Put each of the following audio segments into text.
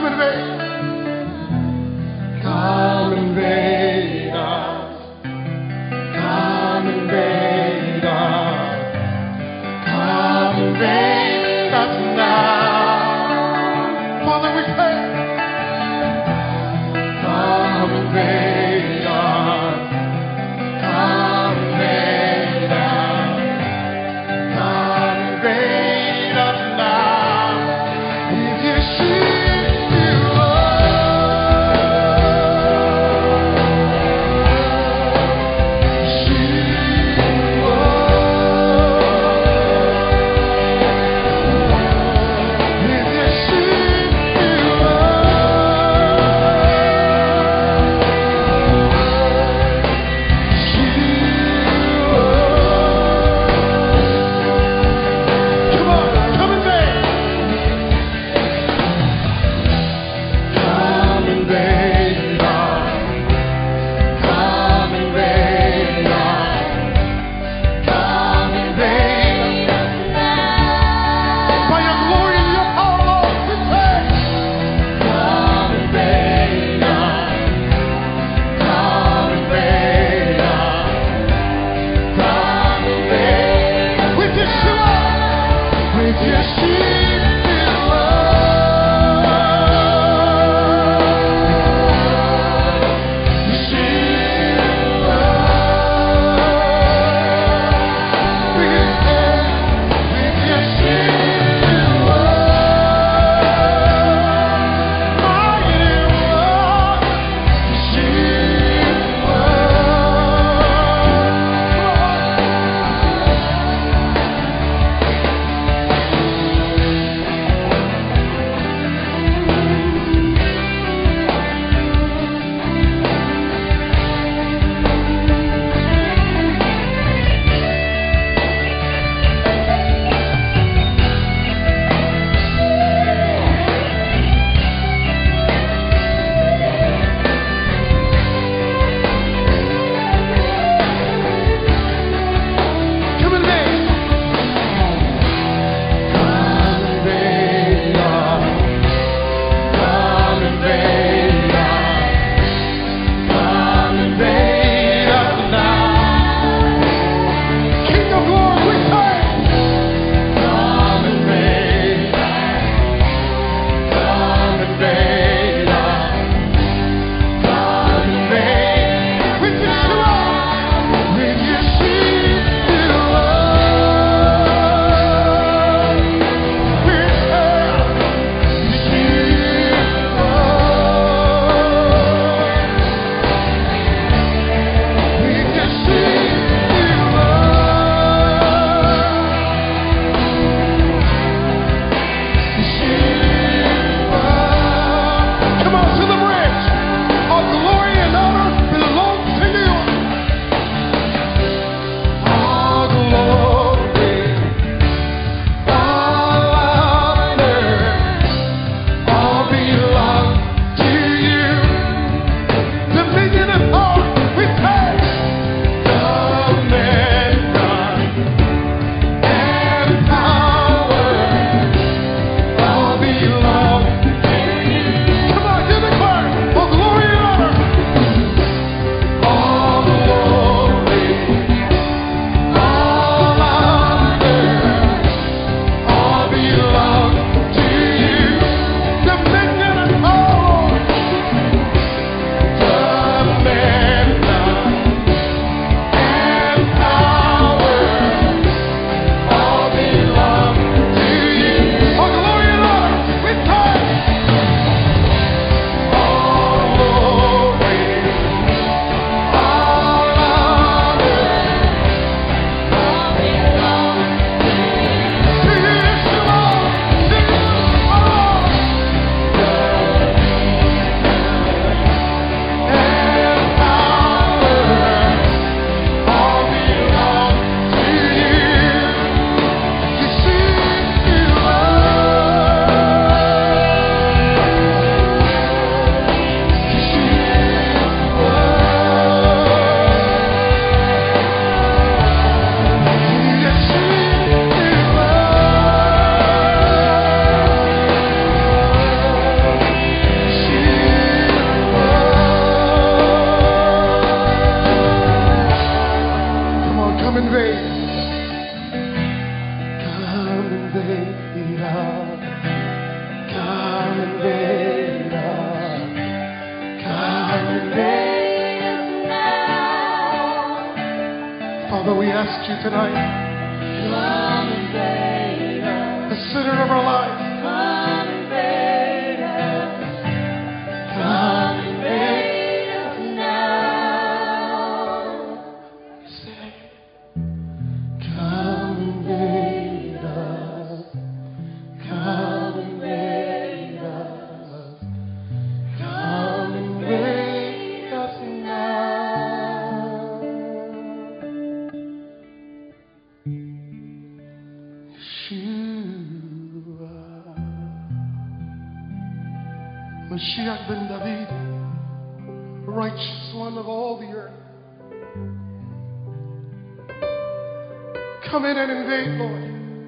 If you ask you tonight, Come invade us. the center of our lives. Come invade us. Come invade us now. Say, Come invade us. Come invade us. Come invade us now. Yeshua, Mashiach ben David, righteous one of all the earth. Come in and invade, Lord.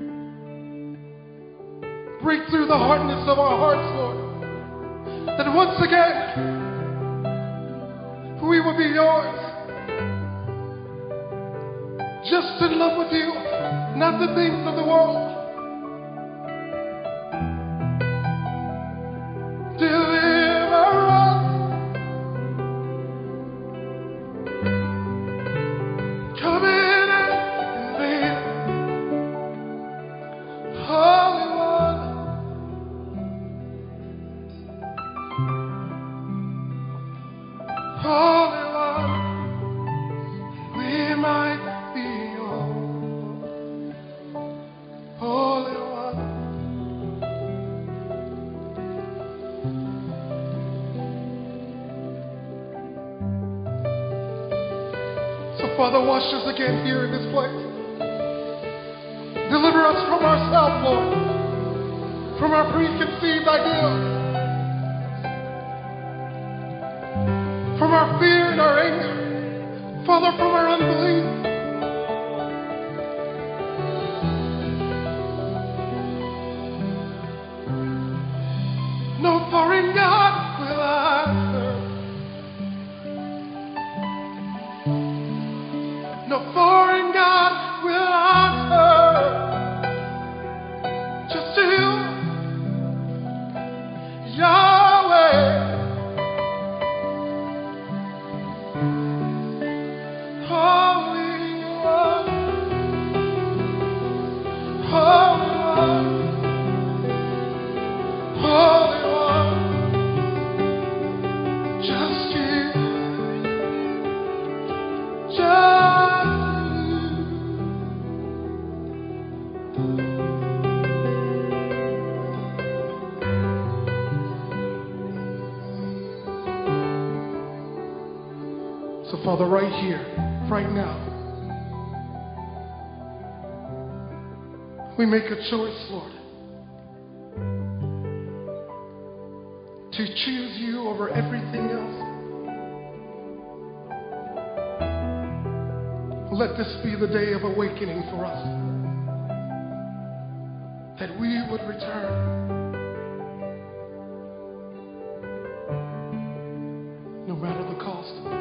Break through the hardness of our hearts, Lord. That once again, we will be yours. Just in love with you, not the things of the world. Deliver us. Come in and invade. Holy One. Holy One. We might be yours. Holy One. So, Father, wash us again here in this place. Deliver us from ourselves, Lord, from our preconceived ideas, from our fear and our anger, Father, from our unbelief. No foreign God will I serve. No foreign God will I serve. Just you, Yahweh. Holy One. Holy One. Holy One. Just you. Just you. So, Father, right here, right now, we make a choice, Lord, to choose you over everything else. Let this be the day of awakening for us, that we would return, no matter the cost.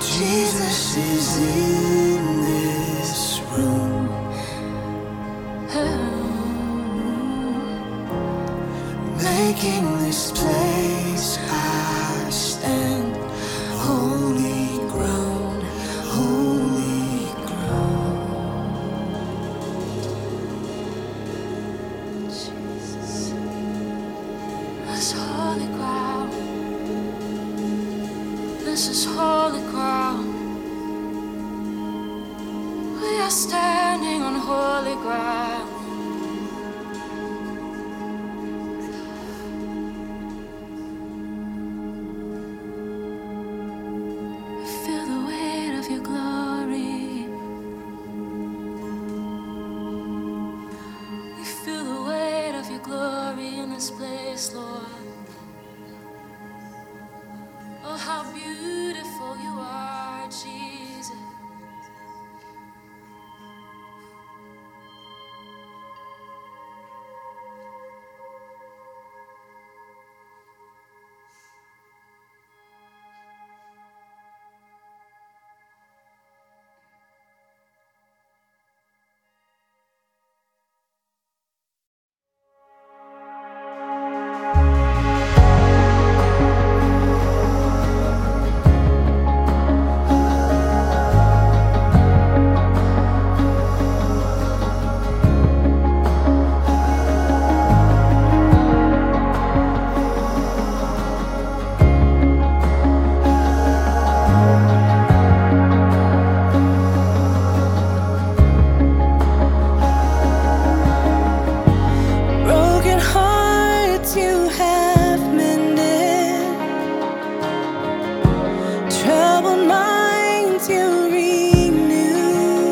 Jesus is in this room. Making this place I stand holy ground, holy ground. Jesus, this holy ground, this is holy ground. We are standing on holy ground. Feel the weight of your glory. We feel the weight of your glory in this place, Lord. Oh, how beautiful you are, Jesus. Broken hearts you have mended, troubled minds you renew,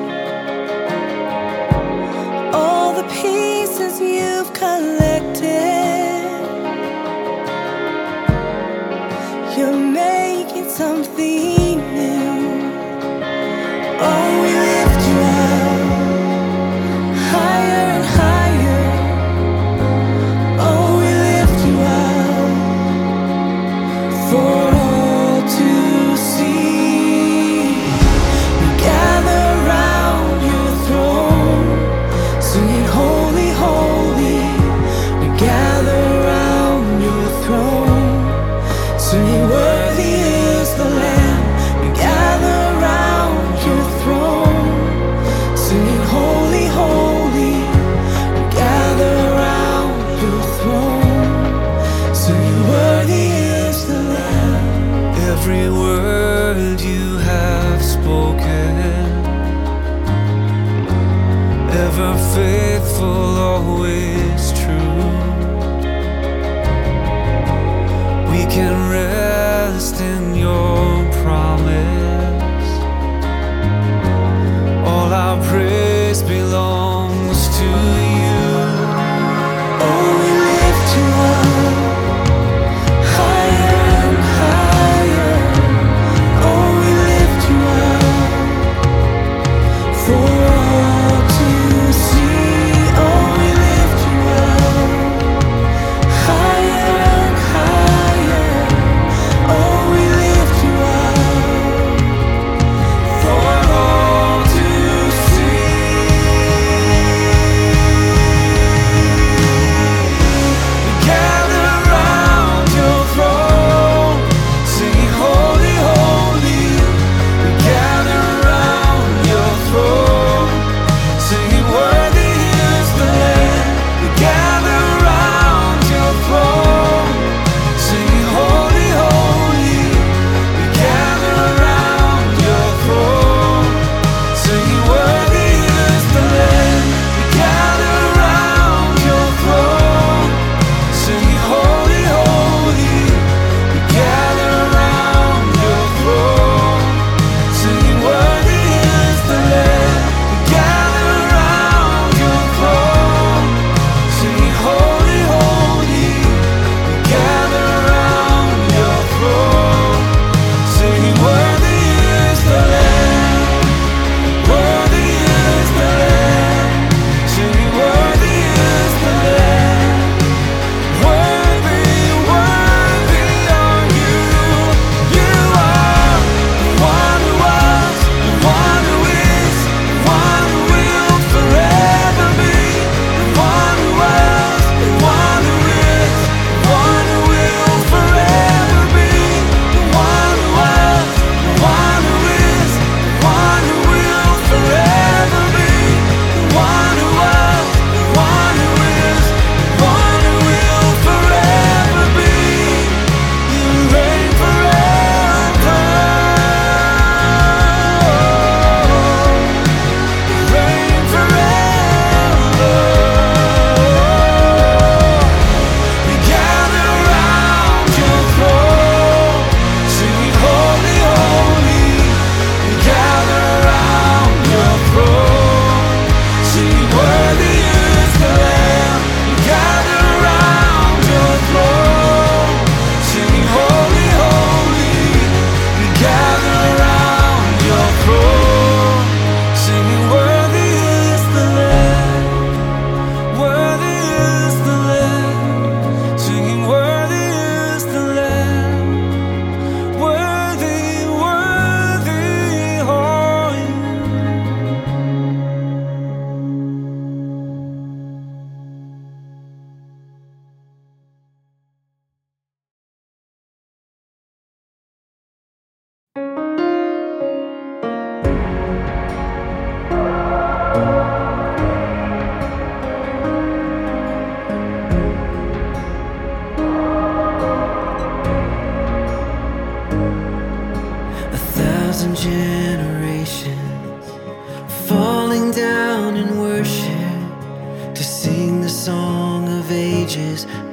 all the pieces you've collected, you're making something new. Oh, we lift you up higher and higher. Oh, we lift you up for all to see. We gather round your throne, singing holy, holy. We gather round your throne, singing worthy is the Lamb. We gather round your throne.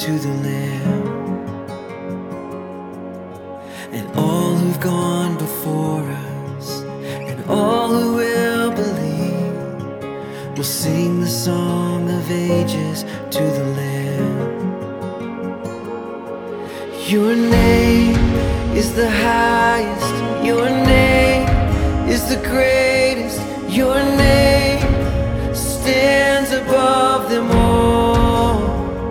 to the Lamb. And all who've gone before us, and all who will believe, will sing the song of ages to the Lamb. Your name is the highest, your name is the greatest, your name stands above them all.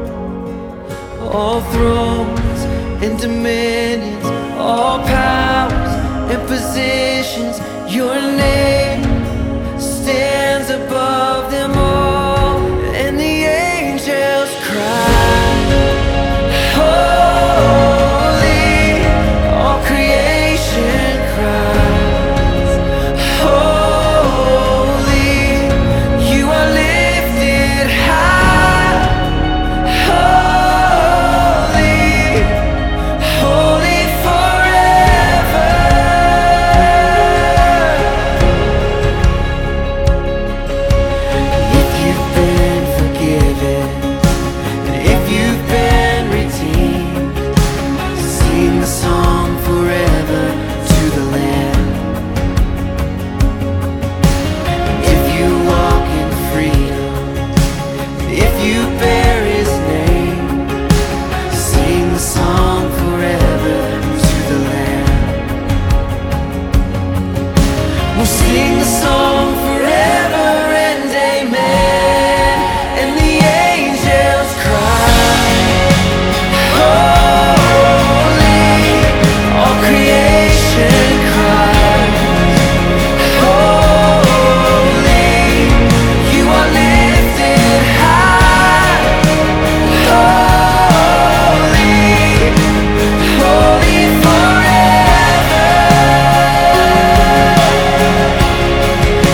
All thrones and dominions, all powers and positions, your name stands above them all. And the angels cry, holy, all creation cries, holy, you are lifted high, holy, holy forever. If you've been forgiven, and if you've been redeemed, sing the song forever to the Lamb. If you walk in freedom, if you bear His name, sing the song forever to the Lamb. We'll sing the song forever and amen. And the angels cry, holy, all creation cries, holy, you are lifted high, holy, holy forever.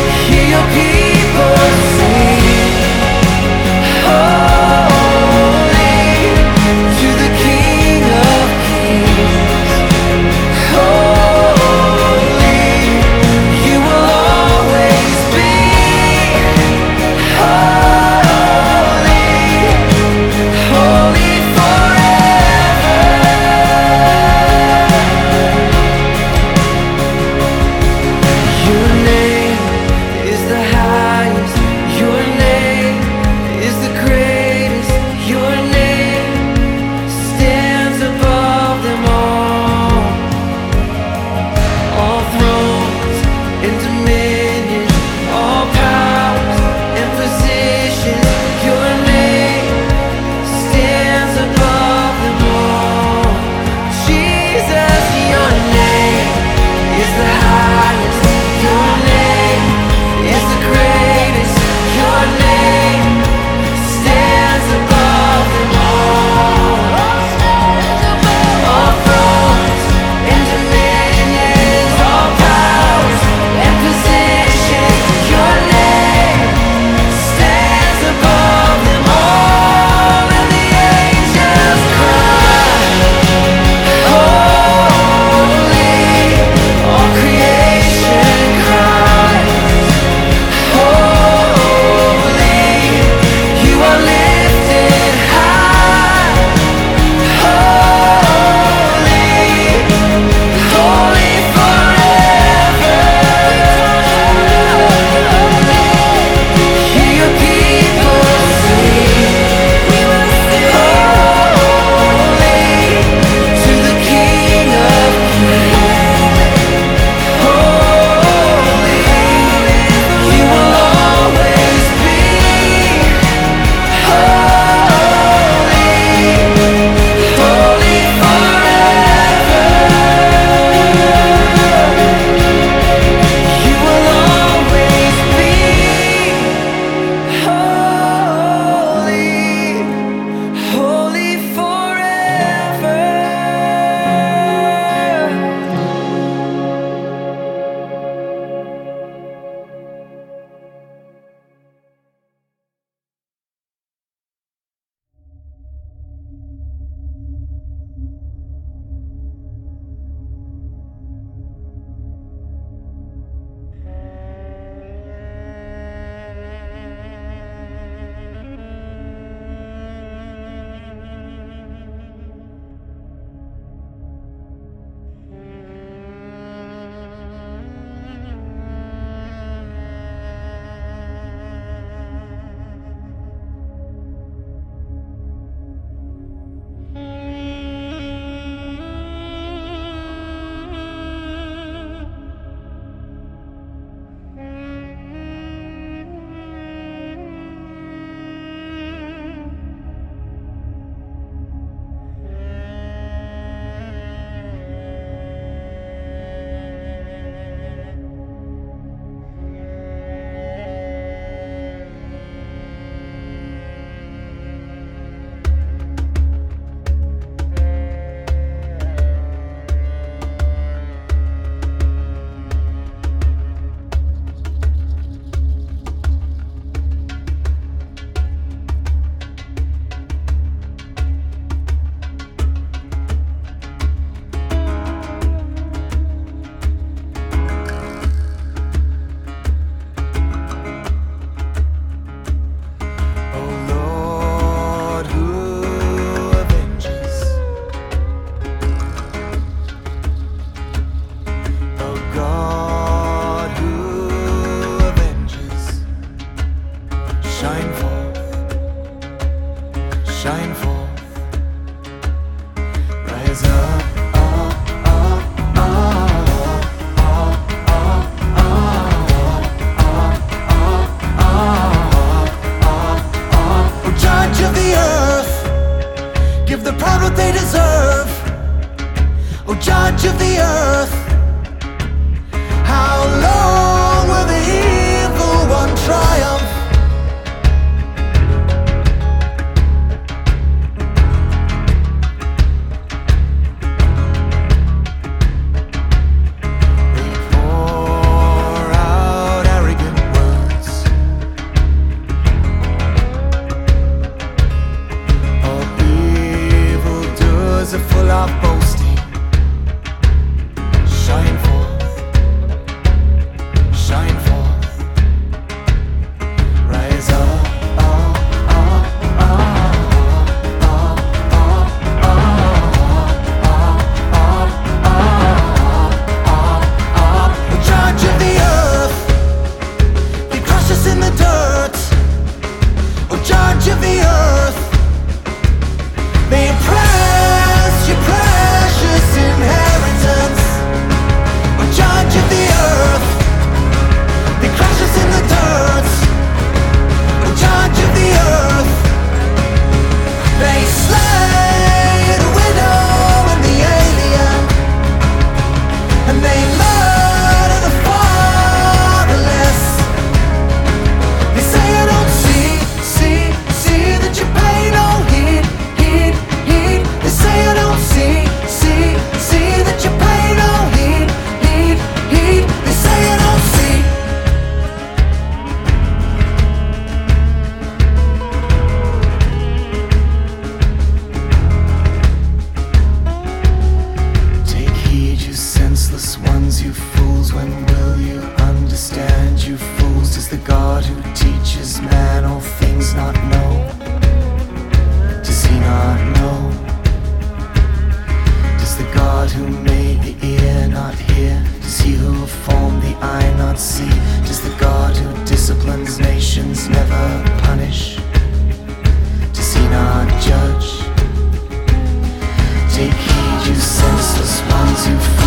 not see? Does the God who disciplines nations never punish? Does he not judge? Take heed, you senseless ones who